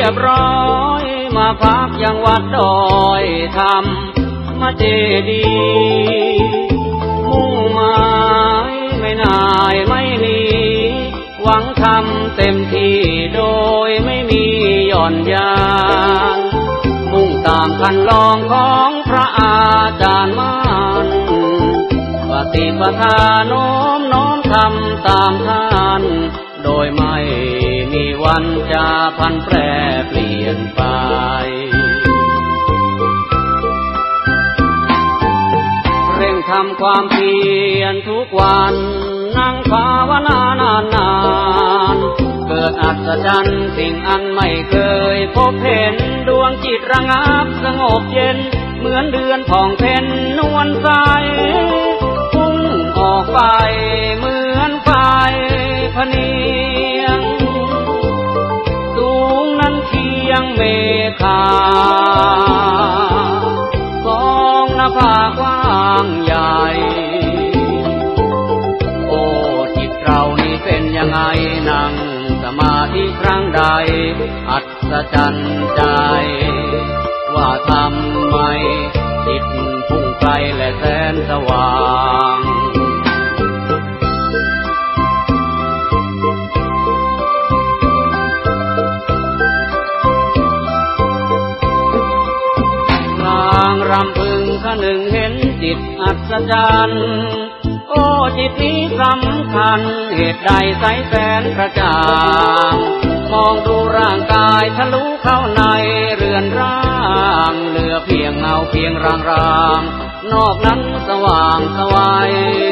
บร้อยมาพักยังวัดดอยธรรมเจดีย์มุ่งหมายไม่นายไม่หนีหวังทำเต็มที่โดยไม่มีหย่อนยานมุ่งตามคันลองของพระอาจารย์มั่นปฏิปทาโน้มน้อมทำตามท่านโดยไม่มีวันจะพันแปรเปลี่ยนไปเร่งทำความเพียรทุกวันนั่งภาวนานานๆเกิดอัศจรรย์สิ่งอันไม่เคยพบเห็นดวงจิตระงับสงบเย็นเหมือนเดือนผ่องเพ็ญนวลใสพุ่งออกไปเหมือนไฟพเนียงสูงนั้นเทียงเมฆาสองหน้าผากว้างใหญ่โอ้จิตเรานี่เป็นยังไงนั่งสมาธิครั้งใดอัศจรรย์ใจว่าทำไมจิตพุ่งไกลและแสนสว่างรำพึงขนึงเห็นจิตอัศจรรย์โอ้จิตนี้สำคัญเหตุใดใสแสนกระจ่างมองดูร่างกายทะลุเข้าในเรือนร่างเหลือเพียงเงาเพียงรางๆนอกนั้นสว่างสวัย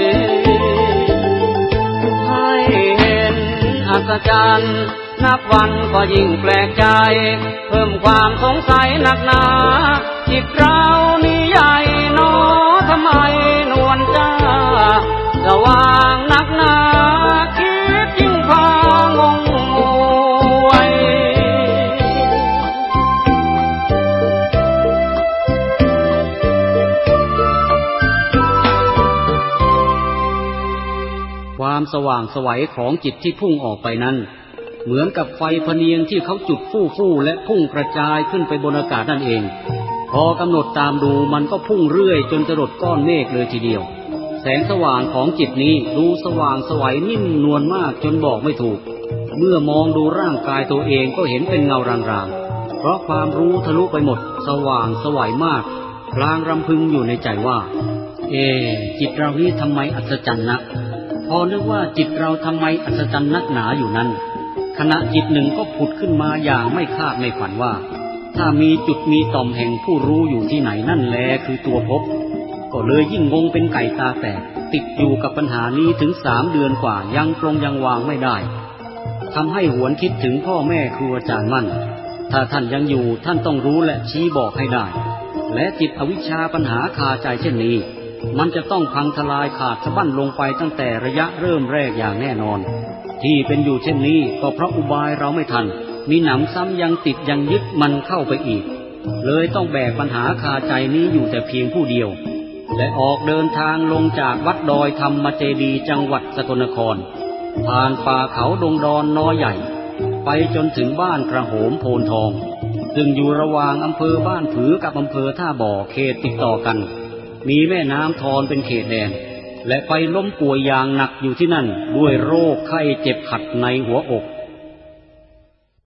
ให้เห็นอัศจรรย์นับวันก็ยิ่งแปลกใจเพิ่มความสงสัยหนักหนาจิตเรานี่ใหญ่หนอทำไมนวลจ้าสว่างนักหนาคิดยิ่งพางงงวยความสว่างไสวของจิตที่พุ่งออกไปนั้นเหมือนกับไฟพเนียงที่เขาจุดฟู่และพุ่งกระจายขึ้นไปบนอากาศนั่นเองพอกำหนดตามดูมันก็พุ่งเรื่อยจนจรดก้อนเมฆเลยทีเดียวแสงสว่างของจิตนี้ดูสว่างไสวนิ่มนวลมากจนบอกไม่ถูกเมื่อมองดูร่างกายตัวเองก็เห็นเป็นเงารางๆเพราะความรู้ทะลุไปหมดสว่างไสวมากพลางรำพึงอยู่ในใจว่าจิตเรานี้ทำไมอัศจรรย์นักพอนึกว่าจิตเราทำไมอัศจรรย์นักหนาอยู่นั้นขณะจิตหนึ่งก็ผุดขึ้นมาอย่างไม่คาดไม่ฝันว่าถ้ามีจุดมีต่อมแห่งผู้รู้อยู่ที่ไหนนั่นแลคือตัวภพก็เลยยิ่งงงเป็นไก่ตาแตกติดอยู่กับปัญหานี้ถึง3 เดือนกว่ายังปรงยังวางไม่ได้ทำให้หวนคิดถึงพ่อแม่ครูอาจารย์มั่นถ้าท่านยังอยู่ท่านต้องรู้และชี้บอกให้ได้และจิตอวิชชาปัญหาคาใจเช่นนี้มันจะต้องพังทลายขาดสะบั้นลงไปตั้งแต่ระยะเริ่มแรกอย่างแน่นอนที่เป็นอยู่เช่นนี้ก็เพราะอุบายเราไม่ทันมีหนำซ้ำยังติดยังยึดมันเข้าไปอีกเลยต้องแบกปัญหาคาใจนี้อยู่แต่เพียงผู้เดียวและออกเดินทางลงจากวัดดอยธรรมเจดีย์จังหวัดสกลนครผ่านป่าเขาดงดอนน้อยใหญ่ไปจนถึงบ้านกระโหมโพนทองซึ่งอยู่ระหว่างอำเภอบ้านผือกับอำเภอท่าบ่อเขตติดต่อกันมีแม่น้ำทอนเป็นเขตแดนและไปล้มป่วยอย่างหนักอยู่ที่นั่นด้วยโรคไข้เจ็บขัดในหัวอก